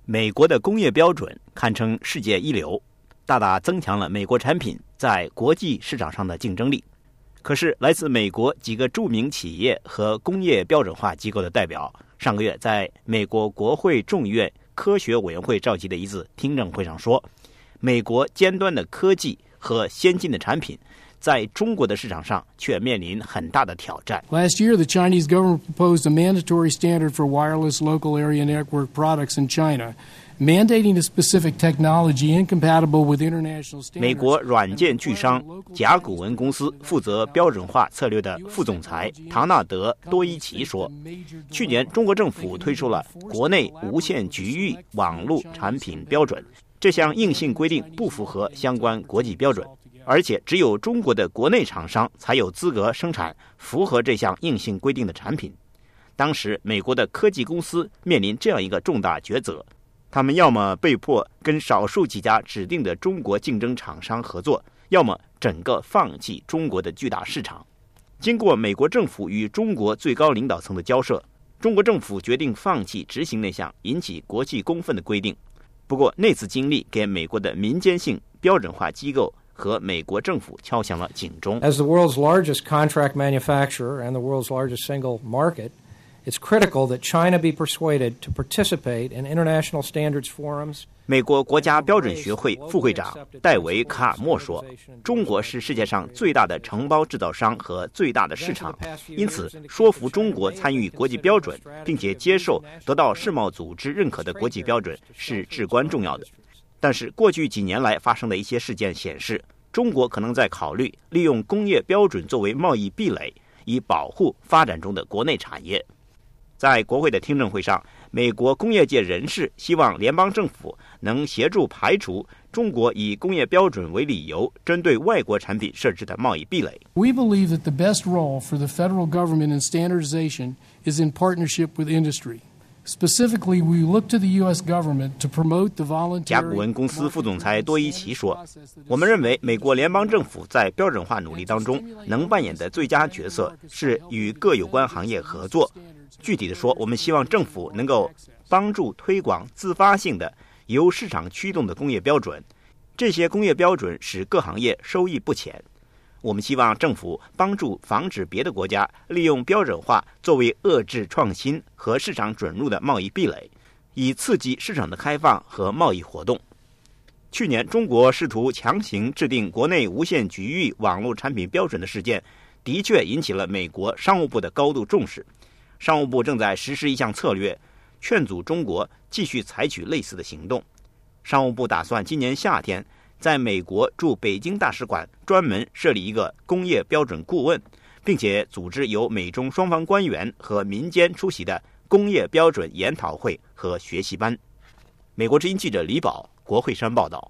美国的工业标准堪称世界一流，大大增强了美国产品在国际市场上的竞争力。可是，来自美国几个著名企业和工业标准化机构的代表，上个月在美国国会众议院科学委员会召集的一次听证会上说，美国尖端的科技和先进的产品在中国的市场上却面临很大的挑战。 Last year, the Chinese government proposed a mandatory standard for wireless local area network products in China, mandating a specific technology incompatible with international standards. 美国软件巨商甲骨文公司负责标准化策略的副总裁唐纳德·多伊奇说，去年中国政府推出了国内无线局域网络产品标准，这项硬性规定不符合相关国际标准，而且只有中国的国内厂商才有资格生产符合这项硬性规定的产品。当时美国的科技公司面临这样一个重大抉择，他们要么被迫跟少数几家指定的中国竞争厂商合作，要么整个放弃中国的巨大市场。经过美国政府与中国最高领导层的交涉，中国政府决定放弃执行那项引起国际公愤的规定。不过那次经历给美国的民间性标准化机构和美国政府敲响了警钟。 As the world's largest contract manufacturer and the world's largest single market, it's critical that China be persuaded to participate in international standards forums. 美国国家标准学会副会长戴维·卡尔默说，中国是世界上最大的承包制造商和最大的市场，因此说服中国参与国际标准，并且接受得到世贸组织认可的国际标准是至关重要的。但是过去几年来发生的一些事件显示，中国可能在考虑利用工业标准作为贸易壁垒，以保护发展中的国内产业。在国会的听证会上，美国工业界人士希望联邦政府能协助排除中国以工业标准为理由针对外国产品设置的贸易壁垒。 We believe that the best role for the federal government in standardization is in partnership with industry. Specifically, we look to the U.S. government to promote the voluntary. 甲骨文公司副总裁多伊奇说，我们认为美国联邦政府在标准化努力当中能扮演的最佳角色是与各有关行业合作。具体的说，我们希望政府能够帮助推广自发性的由市场驱动的工业标准，这些工业标准使各行业收益不浅。我们希望政府帮助防止别的国家利用标准化作为遏制创新和市场准入的贸易壁垒，以刺激市场的开放和贸易活动。去年中国试图强行制定国内无线局域网络产品标准的事件，的确引起了美国商务部的高度重视。商务部正在实施一项策略，劝阻中国继续采取类似的行动。商务部打算今年夏天在美国驻北京大使馆专门设立一个工业标准顾问，并且组织由美中双方官员和民间出席的工业标准研讨会和学习班。美国之音记者李宝，国会山报道。